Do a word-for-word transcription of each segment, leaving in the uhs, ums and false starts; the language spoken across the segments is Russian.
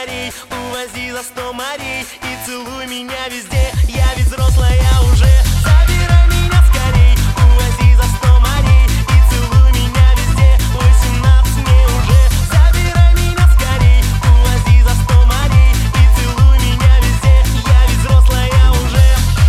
скорей, увози за сто морей и целуй меня везде. Я ведь взрослая уже. Забирай меня скорей, увози за сто морей и целуй меня везде. Восемнадцать мне уже. Забирай меня скорей, увози за сто морей и целуй меня везде. Я ведь взрослая уже.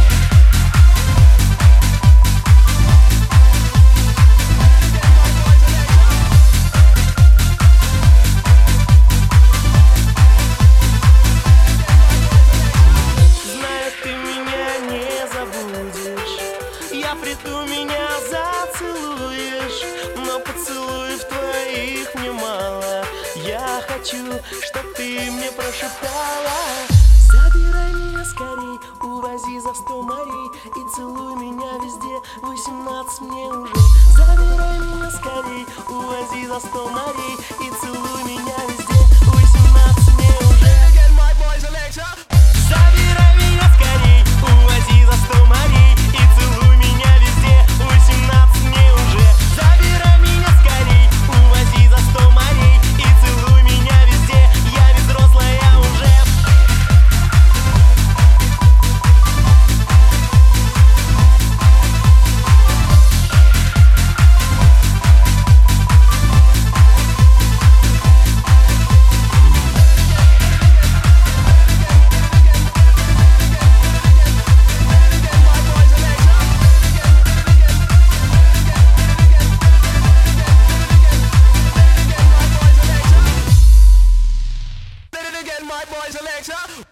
Я приду, меня зацелуешь, но поцелуев твоих мне мало. Я хочу, чтоб ты мне прошептала: забирай меня скорей, увози за сто морей и целуй меня везде. Восемнадцать мне уже. Забирай меня скорей, увози за сто морей и целуй меня везде. Восемнадцать мне уже. Забирай меня скорей, увози за сто морей и целуй меня везде. Восемнадцать мне уже. Забирай меня скорей, увози за сто морей и целуй меня везде. Я ведь взрослая уже. My boys Alexa.